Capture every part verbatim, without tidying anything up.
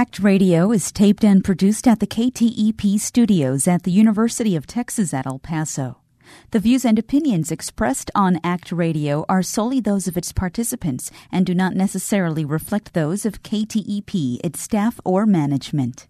ACT Radio is taped and produced at the K T E P studios at the University of Texas at El Paso. The views and opinions expressed on ACT Radio are solely those of its participants and do not necessarily reflect those of K T E P, its staff, or management.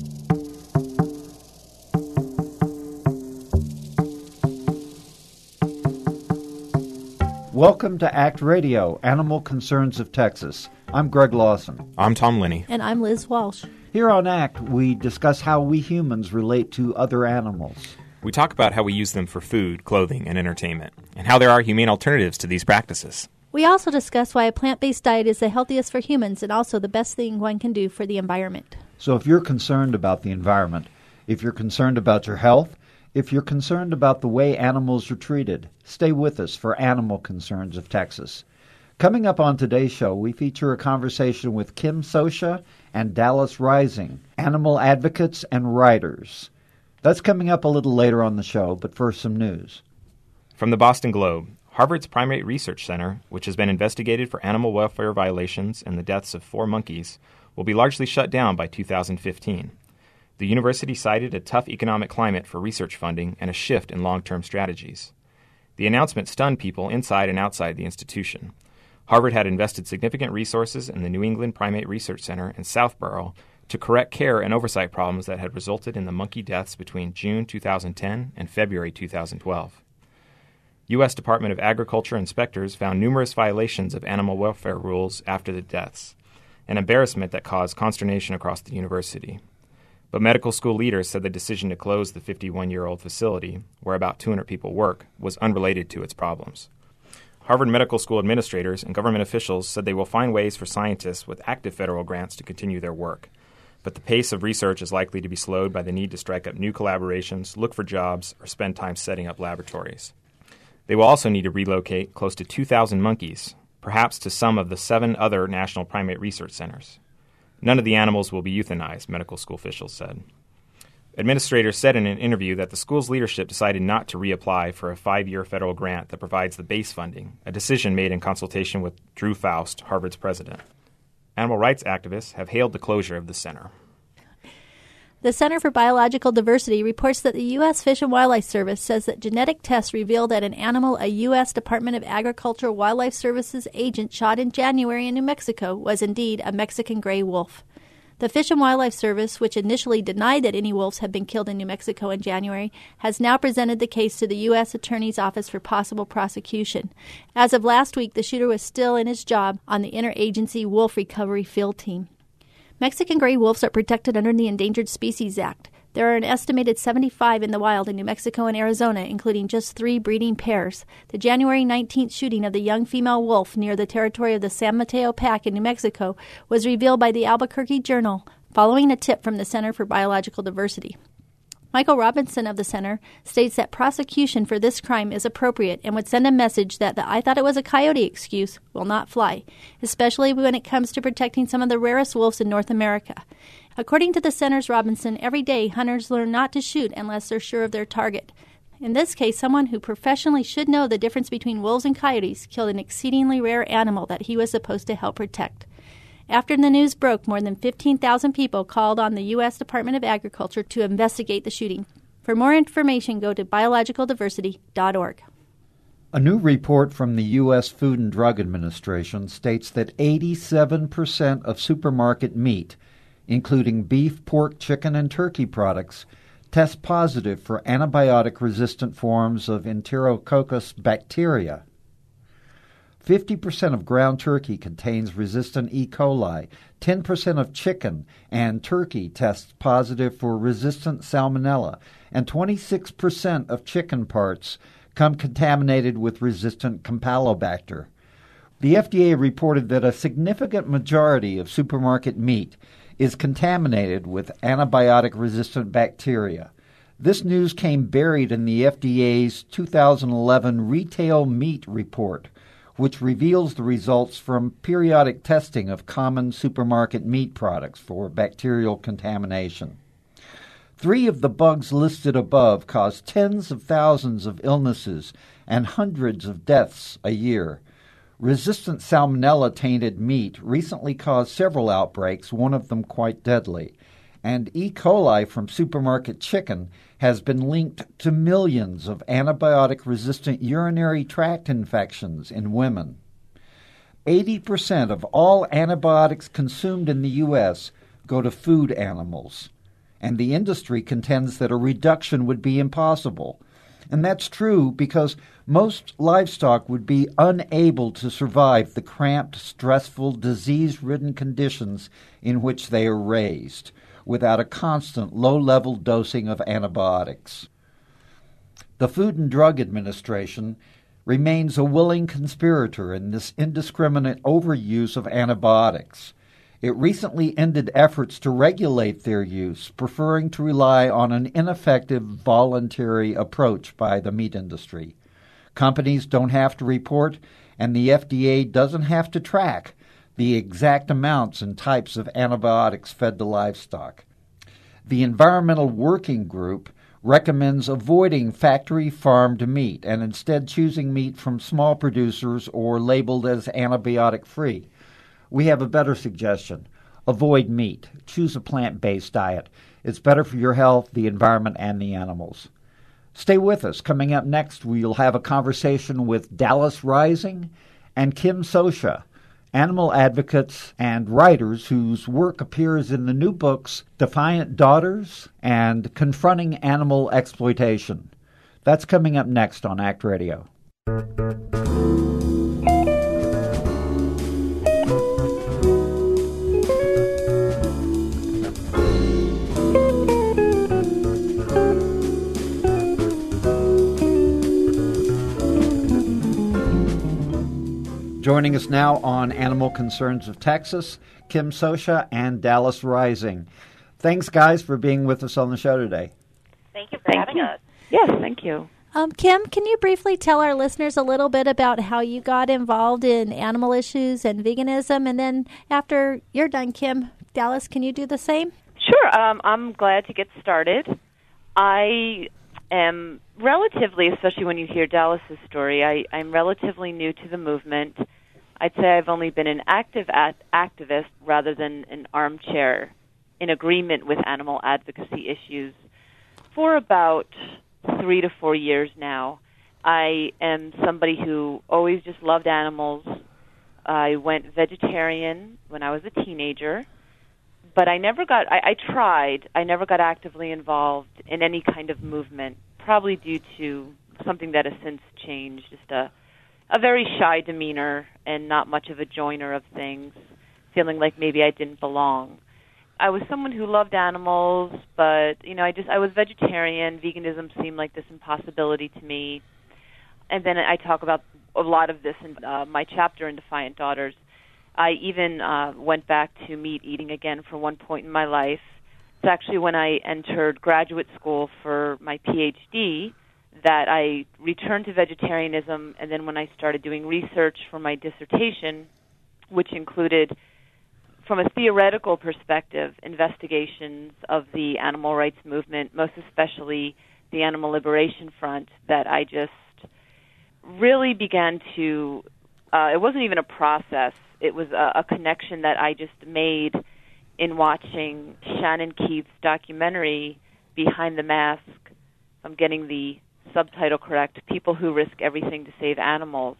Welcome to ACT Radio, Animal Concerns of Texas. I'm Greg Lawson. I'm Tom Linney. And I'm Liz Walsh. Here on ACT, we discuss how we humans relate to other animals. We talk about how we use them for food, clothing, and entertainment, and how there are humane alternatives to these practices. We also discuss why a plant-based diet is the healthiest for humans and also the best thing one can do for the environment. So if you're concerned about the environment, if you're concerned about your health, if you're concerned about the way animals are treated, stay with us for Animal Concerns of Texas. Coming up on today's show, we feature a conversation with Kim Sosha and Dallas Rising, animal advocates and writers. That's coming up a little later on the show, but first some news. From the Boston Globe, Harvard's Primate Research Center, which has been investigated for animal welfare violations and the deaths of four monkeys, will be largely shut down by two thousand fifteen. The university cited a tough economic climate for research funding and a shift in long-term strategies. The announcement stunned people inside and outside the institution. Harvard had invested significant resources in the New England Primate Research Center in Southborough to correct care and oversight problems that had resulted in the monkey deaths between June two thousand ten and February two thousand twelve. U S Department of Agriculture inspectors found numerous violations of animal welfare rules after the deaths, an embarrassment that caused consternation across the university. But medical school leaders said the decision to close the fifty-one-year-old facility, where about two hundred people work, was unrelated to its problems. Harvard Medical School administrators and government officials said they will find ways for scientists with active federal grants to continue their work. But the pace of research is likely to be slowed by the need to strike up new collaborations, look for jobs, or spend time setting up laboratories. They will also need to relocate close to two thousand monkeys, perhaps to some of the seven other national primate research centers. None of the animals will be euthanized, medical school officials said. Administrators said in an interview that the school's leadership decided not to reapply for a five-year federal grant that provides the base funding, a decision made in consultation with Drew Faust, Harvard's president. Animal rights activists have hailed the closure of the center. The Center for Biological Diversity reports that the U S Fish and Wildlife Service says that genetic tests reveal that an animal a U S Department of Agriculture Wildlife Services agent shot in January in New Mexico was indeed a Mexican gray wolf. The Fish and Wildlife Service, which initially denied that any wolves had been killed in New Mexico in January, has now presented the case to the U S Attorney's Office for possible prosecution. As of last week, the shooter was still in his job on the Interagency Wolf Recovery Field Team. Mexican gray wolves are protected under the Endangered Species Act. There are an estimated seventy-five in the wild in New Mexico and Arizona, including just three breeding pairs. The January nineteenth shooting of the young female wolf near the territory of the San Mateo Pack in New Mexico was revealed by the Albuquerque Journal following a tip from the Center for Biological Diversity. Michael Robinson of the center states that prosecution for this crime is appropriate and would send a message that the "I thought it was a coyote" excuse will not fly, especially when it comes to protecting some of the rarest wolves in North America. According to the center's Robinson, every day hunters learn not to shoot unless they're sure of their target. In this case, someone who professionally should know the difference between wolves and coyotes killed an exceedingly rare animal that he was supposed to help protect. After the news broke, more than fifteen thousand people called on the U S Department of Agriculture to investigate the shooting. For more information, go to biological diversity dot org. A new report from the U S Food and Drug Administration states that eighty-seven percent of supermarket meat, including beef, pork, chicken, and turkey products, test positive for antibiotic-resistant forms of Enterococcus bacteria. fifty percent of ground turkey contains resistant E. coli, ten percent of chicken and turkey tests positive for resistant salmonella, and twenty-six percent of chicken parts come contaminated with resistant Campylobacter. The F D A reported that a significant majority of supermarket meat is contaminated with antibiotic-resistant bacteria. This news came buried in the F D A's two thousand eleven Retail Meat Report, which reveals the results from periodic testing of common supermarket meat products for bacterial contamination. Three of the bugs listed above cause tens of thousands of illnesses and hundreds of deaths a year. Resistant salmonella-tainted meat recently caused several outbreaks, one of them quite deadly. And E. coli from supermarket chicken has been linked to millions of antibiotic-resistant urinary tract infections in women. eighty percent of all antibiotics consumed in the U S go to food animals, and the industry contends that a reduction would be impossible. And that's true because most livestock would be unable to survive the cramped, stressful, disease-ridden conditions in which they are raised without a constant low-level dosing of antibiotics. The Food and Drug Administration remains a willing conspirator in this indiscriminate overuse of antibiotics. It recently ended efforts to regulate their use, preferring to rely on an ineffective voluntary approach by the meat industry. Companies don't have to report, and the F D A doesn't have to track the exact amounts and types of antibiotics fed to livestock. The Environmental Working Group recommends avoiding factory-farmed meat and instead choosing meat from small producers or labeled as antibiotic-free. We have a better suggestion. Avoid meat. Choose a plant-based diet. It's better for your health, the environment, and the animals. Stay with us. Coming up next, we'll have a conversation with Dallas Rising and Kim Scioscia, animal advocates and writers whose work appears in the new books Defiant Daughters and Confronting Animal Exploitation. That's coming up next on ACT Radio. Joining us now on Animal Concerns of Texas, Kim Scioscia and Dallas Rising. Thanks, guys, for being with us on the show today. Thank you for thank having you. us. Yes, thank you. Um, Kim, can you briefly tell our listeners a little bit about how you got involved in animal issues and veganism? And then after you're done, Kim, Dallas, can you do the same? Sure. Um, I'm glad to get started. I am relatively, especially when you hear Dallas's story, I, I'm relatively new to the movement. I'd say I've only been an active at, activist rather than an armchair in agreement with animal advocacy issues for about three to four years now. I am somebody who always just loved animals. I went vegetarian when I was a teenager, but I never got, I, I tried, I never got actively involved in any kind of movement, probably due to something that has since changed, just a a very shy demeanor and not much of a joiner of things, feeling like maybe I didn't belong. I was someone who loved animals, but, you know, I just, I was vegetarian. Veganism seemed like this impossibility to me. And then I talk about a lot of this in uh, my chapter in Defiant Daughters. I even uh, went back to meat eating again for one point in my life. It's actually when I entered graduate school for my P H D that I returned to vegetarianism, and then when I started doing research for my dissertation, which included, from a theoretical perspective, investigations of the animal rights movement, most especially the Animal Liberation Front, that I just really began to, uh, it wasn't even a process, it was a, a connection that I just made in watching Shannon Keith's documentary, Behind the Mask. I'm getting the subtitle correct, People Who Risk Everything to Save Animals.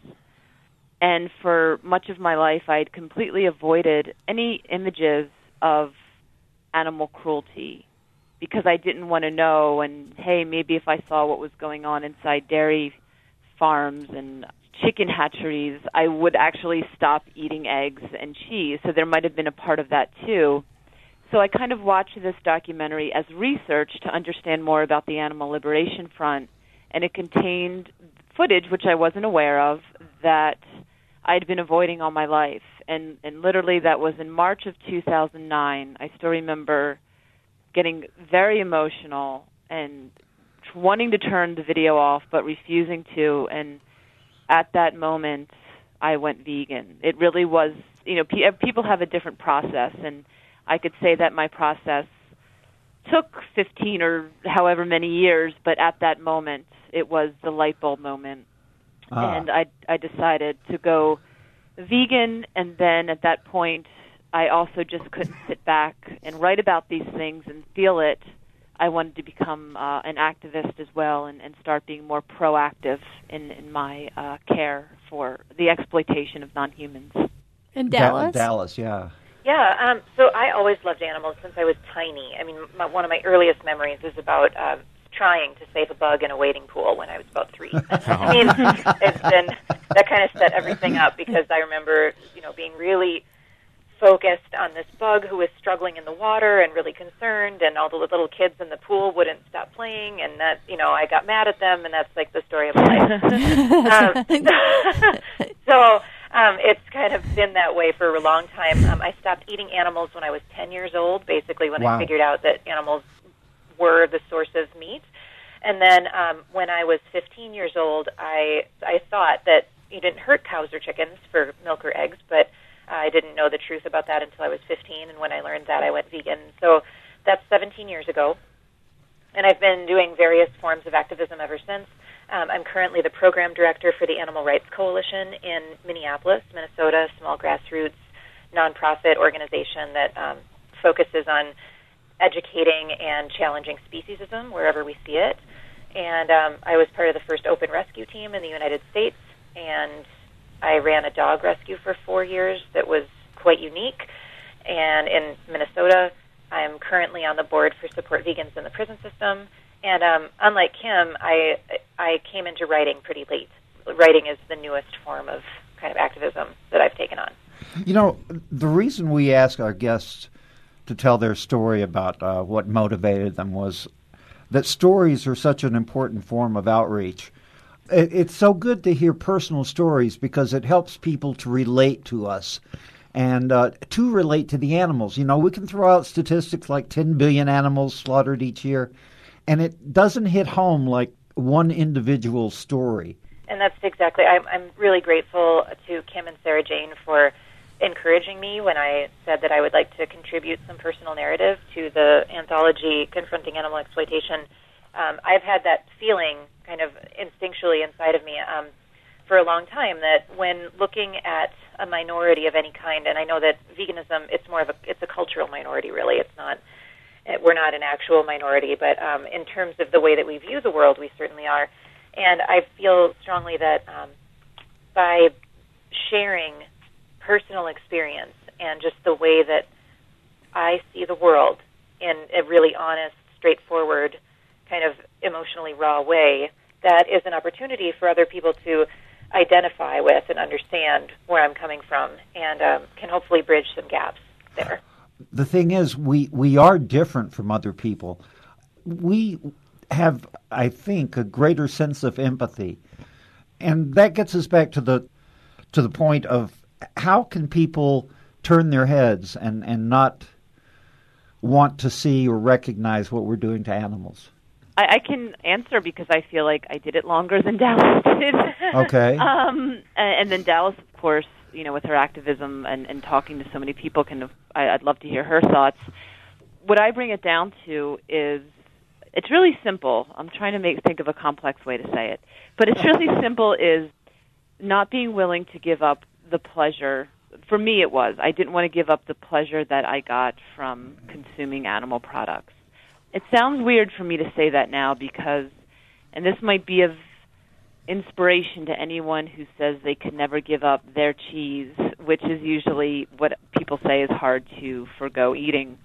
And for much of my life, I had completely avoided any images of animal cruelty because I didn't want to know, and hey, maybe if I saw what was going on inside dairy farms and chicken hatcheries, I would actually stop eating eggs and cheese. So there might have been a part of that too. So I kind of watched this documentary as research to understand more about the Animal Liberation Front, and it contained footage, which I wasn't aware of, that I'd been avoiding all my life. And, and literally that was in March of two thousand nine. I still remember getting very emotional and wanting to turn the video off but refusing to. And at that moment, I went vegan. It really was, you know, pe- people have a different process, and I could say that my process took fifteen or however many years, but at that moment, it was the light bulb moment. Ah. And I, I decided to go vegan, and then at that point, I also just couldn't sit back and write about these things and feel it. I wanted to become uh, an activist as well and, and start being more proactive in, in my uh, care for the exploitation of non-humans. In Dallas? Da- Dallas, yeah. Yeah, um, so I always loved animals since I was tiny. I mean, my, one of my earliest memories is about um, trying to save a bug in a wading pool when I was about three. I mean, it's been, that kind of set everything up because I remember, you know, being really focused on this bug who was struggling in the water and really concerned, and all the little kids in the pool wouldn't stop playing, and that, you know, I got mad at them, and that's like the story of my life. um, so... Um, it's kind of been that way for a long time. Um, I stopped eating animals when I was ten years old, basically when Wow. I figured out that animals were the source of meat. And then um, when I was fifteen years old, I I thought that you didn't hurt cows or chickens for milk or eggs, but uh, I didn't know the truth about that until I was fifteen, and when I learned that, I went vegan. So that's seventeen years ago. And I've been doing various forms of activism ever since. Um, I'm currently the program director for the Animal Rights Coalition in Minneapolis, Minnesota, small grassroots nonprofit organization that um, focuses on educating and challenging speciesism wherever we see it. And um, I was part of the first open rescue team in the United States, and I ran a dog rescue for four years that was quite unique. And in Minnesota, I'm currently on the board for Support Vegans in the Prison System. And um, unlike Kim, I I came into writing pretty late. Writing is the newest form of kind of activism that I've taken on. You know, the reason we ask our guests to tell their story about uh, what motivated them was that stories are such an important form of outreach. It, it's so good to hear personal stories because it helps people to relate to us and uh, to relate to the animals. You know, we can throw out statistics like ten billion animals slaughtered each year, and it doesn't hit home like one individual story. And that's exactly, I'm, I'm really grateful to Kim and Sarah Jane for encouraging me when I said that I would like to contribute some personal narrative to the anthology Confronting Animal Exploitation. Um, I've had that feeling kind of instinctually inside of me um, for a long time that when looking at a minority of any kind, and I know that veganism, it's more of a, it's a cultural minority really, it's not, we're not an actual minority, but um, in terms of the way that we view the world, we certainly are. And I feel strongly that um, by sharing personal experience and just the way that I see the world in a really honest, straightforward, kind of emotionally raw way, that is an opportunity for other people to identify with and understand where I'm coming from and um, can hopefully bridge some gaps there. The thing is, we, we are different from other people. We have, I think, a greater sense of empathy. And that gets us back to the to the point of how can people turn their heads and, and not want to see or recognize what we're doing to animals? I, I can answer because I feel like I did it longer than Dallas did. Okay. um, and, and then Dallas, of course, you know, with her activism and, and talking to so many people, can I, I'd love to hear her thoughts. What I bring it down to is it's really simple. I'm trying to make think of a complex way to say it, but it's really simple. Is not being willing to give up the pleasure. For me, it was I didn't want to give up the pleasure that I got from consuming animal products. It sounds weird for me to say that now because, and this might be of inspiration to anyone who says they can never give up their cheese, which is usually what people say is hard to forgo eating.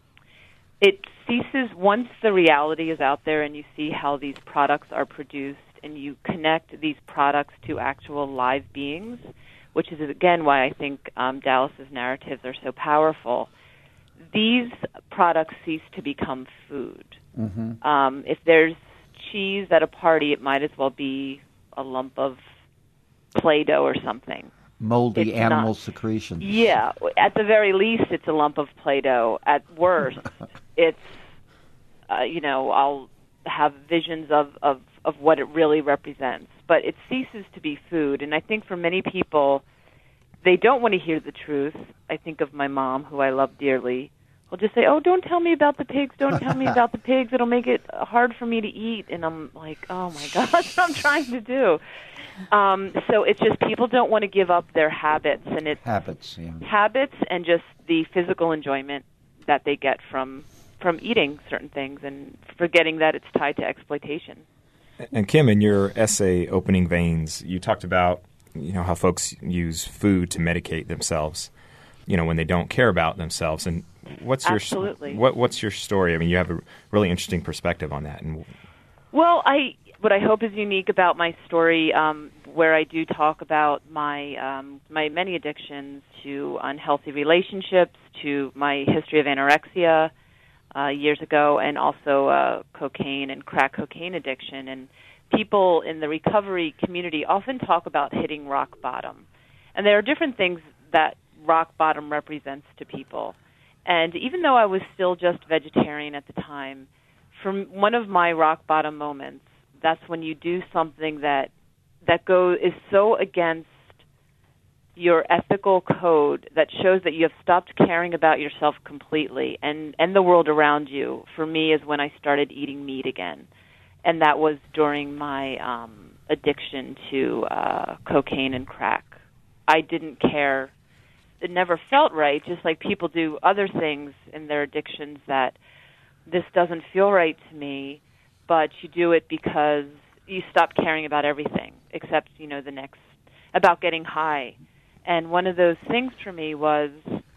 It ceases once the reality is out there and you see how these products are produced and you connect these products to actual live beings, which is, again, why I think um, Dallas's narratives are so powerful. These products cease to become food. Mm-hmm. Um, if there's cheese at a party, it might as well be a lump of Play-Doh or something. Moldy it's animal not, secretions. Yeah. At the very least, it's a lump of Play-Doh. At worst, it's, uh, you know, I'll have visions of, of, of what it really represents. But it ceases to be food. And I think for many people, they don't want to hear the truth. I think of my mom, who I love dearly, will just say, "Oh, don't tell me about the pigs. Don't tell me about the pigs. It'll make it hard for me to eat." And I'm like, "Oh my gosh, what I'm trying to do." Um, so it's just people don't want to give up their habits, and it's habits, yeah. habits, and just the physical enjoyment that they get from from eating certain things, and forgetting that it's tied to exploitation. And Kim, in your essay "Opening Veins," you talked about you know how folks use food to medicate themselves, you know, when they don't care about themselves. And what's your Absolutely. what what's your story? I mean, you have a really interesting perspective on that. And well, I. What I hope is unique about my story, um, where I do talk about my um, my many addictions to unhealthy relationships, to my history of anorexia uh, years ago, and also uh, cocaine and crack cocaine addiction. And people in the recovery community often talk about hitting rock bottom. And there are different things that rock bottom represents to people. And even though I was still just vegetarian at the time, from one of my rock bottom moments, that's when you do something that that go is so against your ethical code that shows that you have stopped caring about yourself completely and, and the world around you. For me, is when I started eating meat again, and that was during my um, addiction to uh, cocaine and crack. I didn't care. It never felt right, just like people do other things in their addictions that this doesn't feel right to me. But you do it because you stop caring about everything except, you know, the next, about getting high. And one of those things for me was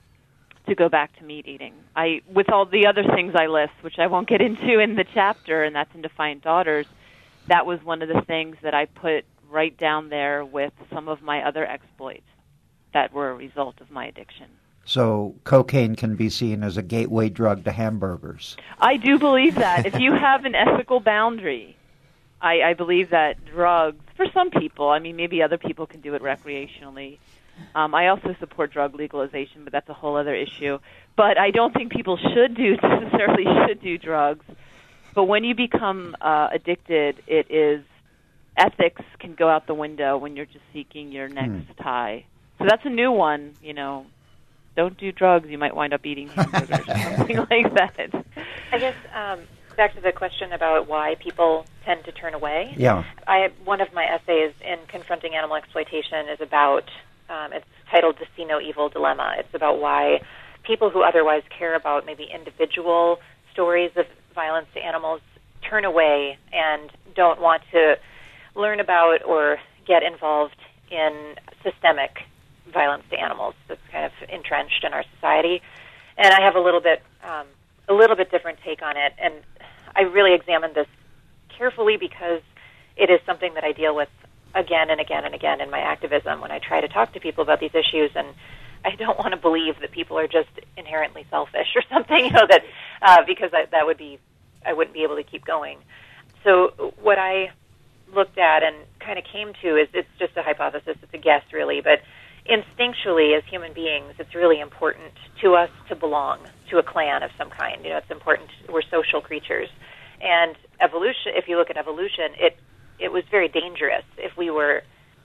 to go back to meat eating. I, with all the other things I list, which I won't get into in the chapter, and that's in Defiant Daughters, that was one of the things that I put right down there with some of my other exploits that were a result of my addiction. So cocaine can be seen as a gateway drug to hamburgers. I do believe that. If you have an ethical boundary, I, I believe that drugs, for some people, I mean, maybe other people can do it recreationally. Um, I also support drug legalization, but that's a whole other issue. But I don't think people should do, necessarily should do drugs. But when you become uh, addicted, it is, ethics can go out the window when you're just seeking your next hmm. high. So that's a new one, you know. Don't do drugs, you might wind up eating hamburgers or something like that. I guess um, back to the question about why people tend to turn away. Yeah. I one of my essays in Confronting Animal Exploitation is about, um, it's titled The See No Evil Dilemma. It's about why people who otherwise care about maybe individual stories of violence to animals turn away and don't want to learn about or get involved in systemic violence to animals that's kind of entrenched in our society. And I have a little bit um, a little bit different take on it, and I really examined this carefully because it is something that I deal with again and again and again in my activism when I try to talk to people about these issues. And I don't want to believe that people are just inherently selfish or something, you know, that uh, because I, that would be, I wouldn't be able to keep going. So what I looked at and kind of came to is, it's just a hypothesis, it's a guess really, but instinctually as human beings, it's really important to us to belong to a clan of some kind. You know, it's important. We're social creatures. And evolution, if you look at evolution, it it was very dangerous if we were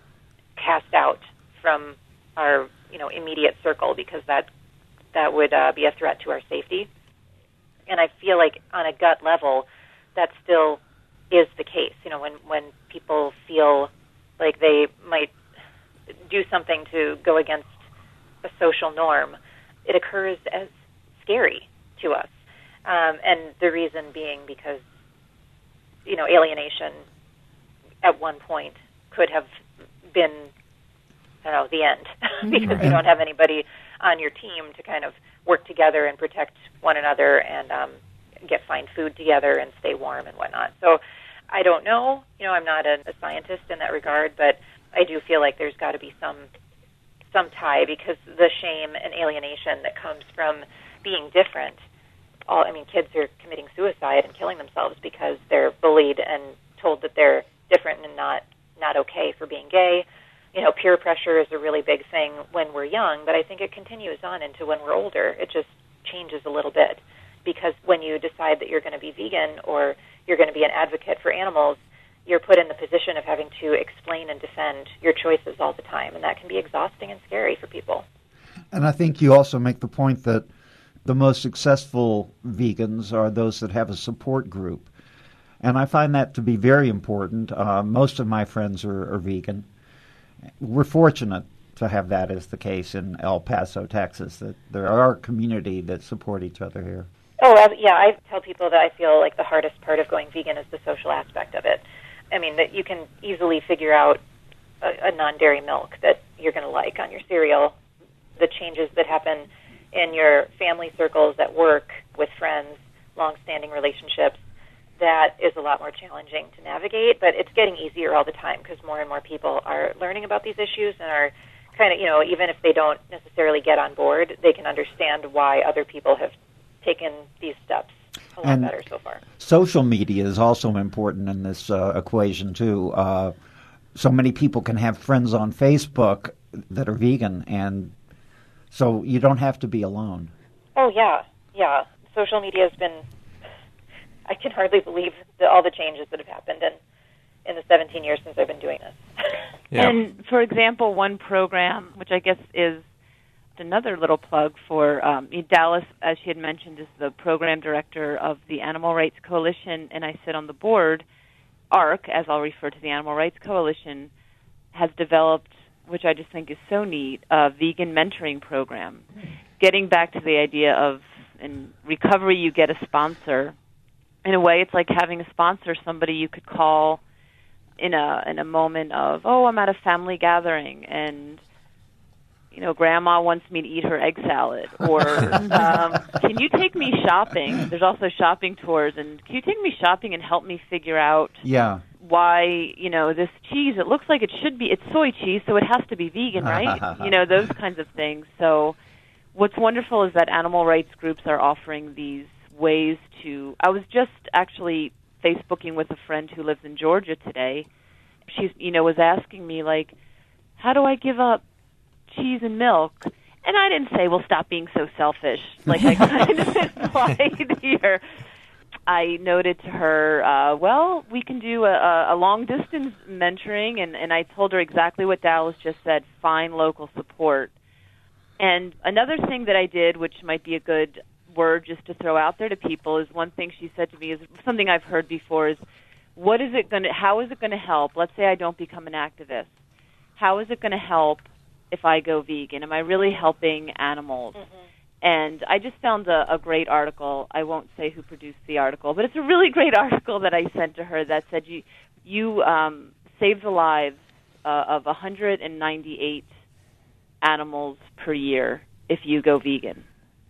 cast out from our, you know, immediate circle, because that that would uh, be a threat to our safety. And I feel like on a gut level, that still is the case. You know, when, when people feel like they might do something to go against a social norm, it occurs as scary to us. Um, and the reason being because, you know, alienation at one point could have been, I don't know, the end, because right. you don't have anybody on your team to kind of work together and protect one another and um, get find food together and stay warm and whatnot. So I don't know. You know, I'm not a, a scientist in that regard, but I do feel like there's got to be some some tie, because the shame and alienation that comes from being different. All I mean, kids are committing suicide and killing themselves because they're bullied and told that they're different and not not okay for being gay. You know, peer pressure is a really big thing when we're young, but I think it continues on into when we're older. It just changes a little bit, because when you decide that you're going to be vegan or you're going to be an advocate for animals, you're put in the position of having to explain and defend your choices all the time, and that can be exhausting and scary for people. And I think you also make the point that the most successful vegans are those that have a support group. And I find that to be very important. Uh, most of my friends are, are vegan. We're fortunate to have that as the case in El Paso, Texas, that there are a community that support each other here. Oh, uh, yeah, I tell people that I feel like the hardest part of going vegan is the social aspect of it. I mean, that you can easily figure out a, a non-dairy milk that you're going to like on your cereal, the changes that happen in your family circles, at work, with friends, long-standing relationships. That is a lot more challenging to navigate, but it's getting easier all the time because more and more people are learning about these issues and are kind of, you know, even if they don't necessarily get on board, they can understand why other people have taken these steps a lot and better so far. Social media is also important in this uh, equation, too. Uh, so many people can have friends on Facebook that are vegan, and so you don't have to be alone. Oh, yeah, yeah. Social media has been... I can hardly believe the, all the changes that have happened in, in the seventeen years since I've been doing this. Yeah. And, for example, one program, which I guess is another little plug for um, Dallas, as she had mentioned, is the program director of the Animal Rights Coalition, and I sit on the board. A R C, as I'll refer to the Animal Rights Coalition, has developed, which I just think is so neat, a vegan mentoring program. Getting back to the idea of, in recovery, you get a sponsor. In a way, it's like having a sponsor, somebody you could call in a in a moment of, oh, I'm at a family gathering, and you know, Grandma wants me to eat her egg salad, or um, can you take me shopping? There's also shopping tours, and can you take me shopping and help me figure out yeah. why, you know, this cheese, it looks like it should be, it's soy cheese, so it has to be vegan, right? You know, those kinds of things. So what's wonderful is that animal rights groups are offering these ways to, I was just actually Facebooking with a friend who lives in Georgia today. She's, you know, was asking me, like, how do I give up cheese and milk? And I didn't say, well, stop being so selfish, like I kind of implied here. I noted to her, uh, well, we can do a, a long-distance mentoring, and, and I told her exactly what Dallas just said, find local support. And another thing that I did, which might be a good word just to throw out there to people, is one thing she said to me is something I've heard before is, what is it going to, how is it going to help? Let's say I don't become an activist. How is it going to help if I go vegan? Am I really helping animals? Mm-hmm. And I just found a, a great article. I won't say who produced the article, but it's a really great article that I sent to her that said you you um, save the lives uh, of one hundred ninety-eight animals per year if you go vegan.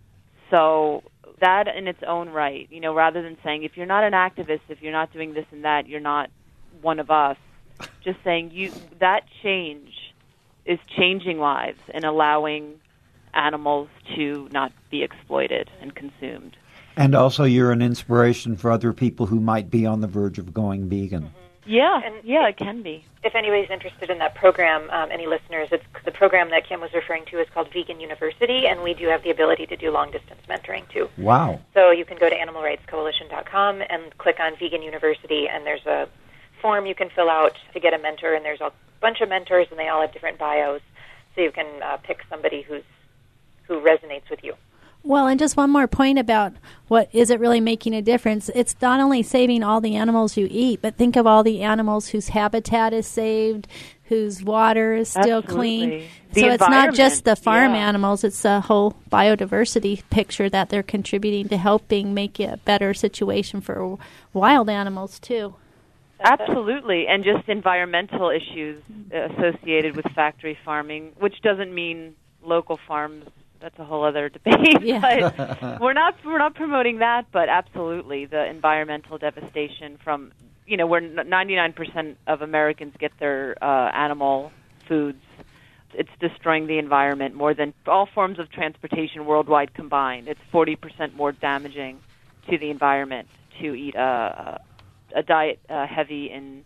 So that in its own right, you know, rather than saying if you're not an activist, if you're not doing this and that, you're not one of us, just saying you that change is changing lives and allowing animals to not be exploited and consumed. And also you're an inspiration for other people who might be on the verge of going vegan. Mm-hmm. Yeah, and yeah, if, it can be. If anybody's interested in that program, um, any listeners, it's the program that Kim was referring to is called Vegan University, and we do have the ability to do long-distance mentoring, too. Wow. So you can go to animal rights coalition dot com and click on Vegan University, and there's a form you can fill out to get a mentor, and there's a bunch of mentors, and they all have different bios, so you can uh, pick somebody who's who resonates with you. Well, and just one more point about what is it really making a difference. It's not only saving all the animals you eat, but think of all the animals whose habitat is saved, whose water is still Absolutely. clean. The so it's not just the farm yeah. animals, it's the whole biodiversity picture that they're contributing to helping make it a better situation for wild animals, too. Absolutely, and just environmental issues associated with factory farming, which doesn't mean local farms. That's a whole other debate. Yeah. But we're not we're not promoting that, but absolutely the environmental devastation from, you know, where ninety-nine percent of Americans get their uh, animal foods. It's destroying the environment more than all forms of transportation worldwide combined. It's forty percent more damaging to the environment to eat a, a diet uh, heavy in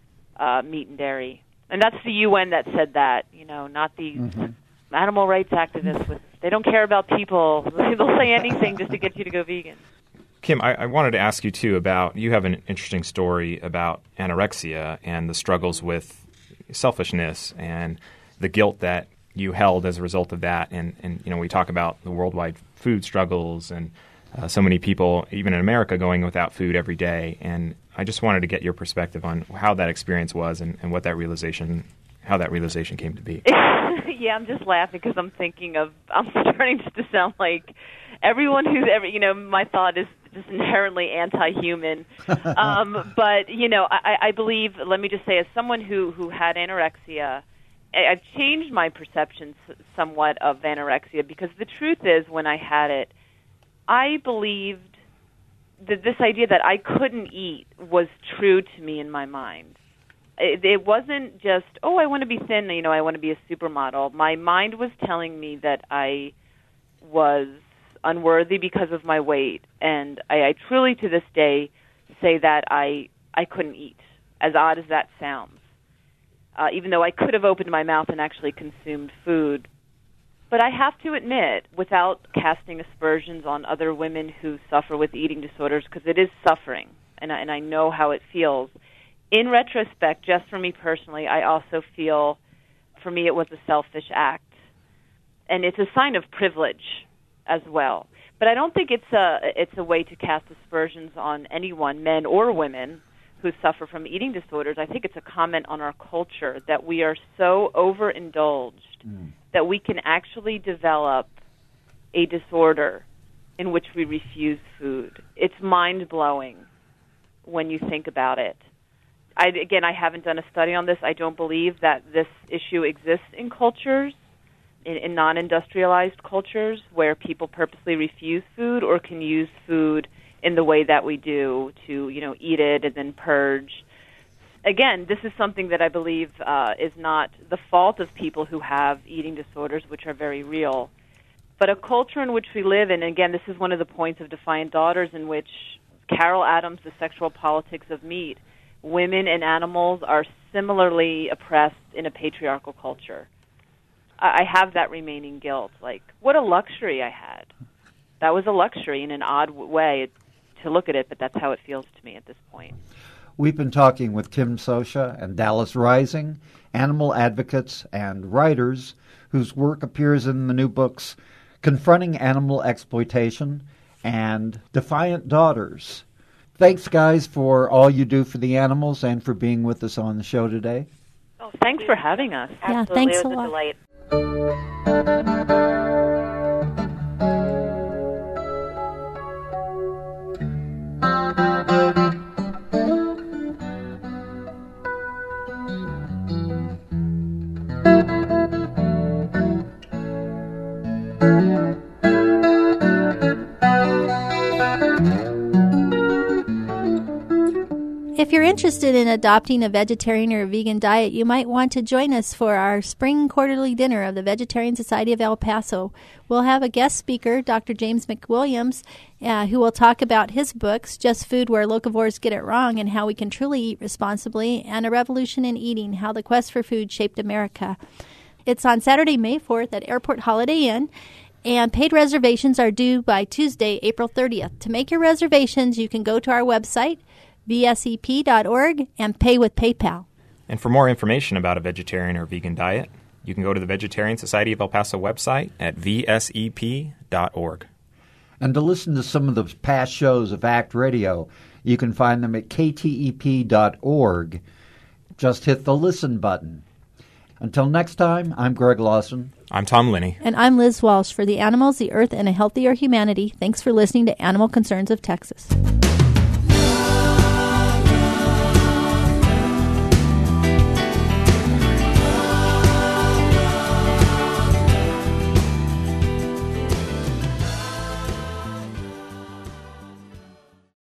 uh, meat and dairy. And that's the U N that said that, you know, not the mm-hmm. animal rights activists. With, they don't care about people. They'll say anything just to get you to go vegan. Kim, I, I wanted to ask you, too, about, you have an interesting story about anorexia and the struggles with selfishness and the guilt that you held as a result of that. And, and you know, we talk about the worldwide food struggles and uh, so many people, even in America, going without food every day. And I just wanted to get your perspective on how that experience was and, and what that realization, how that realization came to be. Yeah, I'm just laughing because I'm thinking of, I'm starting to sound like everyone who's ever, you know, my thought is just inherently anti-human. um, but, you know, I, I believe, let me just say, as someone who, who had anorexia, I've changed my perception somewhat of anorexia, because the truth is, when I had it, I believed that this idea that I couldn't eat was true to me in my mind. It, it wasn't just, oh, I want to be thin, you know, I want to be a supermodel. My mind was telling me that I was unworthy because of my weight, and I, I truly, to this day, say that I I couldn't eat, as odd as that sounds. Uh, even though I could have opened my mouth and actually consumed food. But I have to admit, without casting aspersions on other women who suffer with eating disorders, because it is suffering, and I, and I know how it feels, in retrospect, just for me personally, I also feel, for me, it was a selfish act. And it's a sign of privilege as well. But I don't think it's a, it's a way to cast aspersions on anyone, men or women, who suffer from eating disorders. I think it's a comment on our culture that we are so overindulged mm. that we can actually develop a disorder in which we refuse food. It's mind-blowing when you think about it. I, again, I haven't done a study on this. I don't believe that this issue exists in cultures, in, in non-industrialized cultures, where people purposely refuse food or can use food in the way that we do to, you know, eat it and then purge. Again, this is something that I believe uh, is not the fault of people who have eating disorders, which are very real, but a culture in which we live in. And again, this is one of the points of Defiant Daughters, in which Carol Adams, The Sexual Politics of Meat, women and animals are similarly oppressed in a patriarchal culture. I have that remaining guilt. Like, what a luxury I had. That was a luxury in an odd way to look at it, but that's how it feels to me at this point. We've been talking with Kim Scioscia and Dallas Rising, animal advocates and writers whose work appears in the new books Confronting Animal Exploitation and Defiant Daughters. Thanks, guys, for all you do for the animals and for being with us on the show today. Oh, thanks for having us. Yeah, Absolutely. thanks it a was lot. a delight. If you're interested in adopting a vegetarian or a vegan diet, you might want to join us for our spring quarterly dinner of the Vegetarian Society of El Paso. We'll have a guest speaker, Doctor James McWilliams, uh, who will talk about his books, Just Food, Where Locavores Get It Wrong, and How We Can Truly Eat Responsibly, and A Revolution in Eating, How the Quest for Food Shaped America. It's on Saturday, May fourth at Airport Holiday Inn, and paid reservations are due by Tuesday, April thirtieth. To make your reservations, you can go to our website, V S E P dot org, and pay with PayPal. And for more information about a vegetarian or vegan diet, you can go to the Vegetarian Society of El Paso website at V S E P dot org. And to listen to some of the past shows of ACT Radio, you can find them at K T E P dot org. Just hit the listen button. Until next time, I'm Greg Lawson. I'm Tom Linney. And I'm Liz Walsh for The Animals, the Earth, and a Healthier Humanity. Thanks for listening to Animal Concerns of Texas.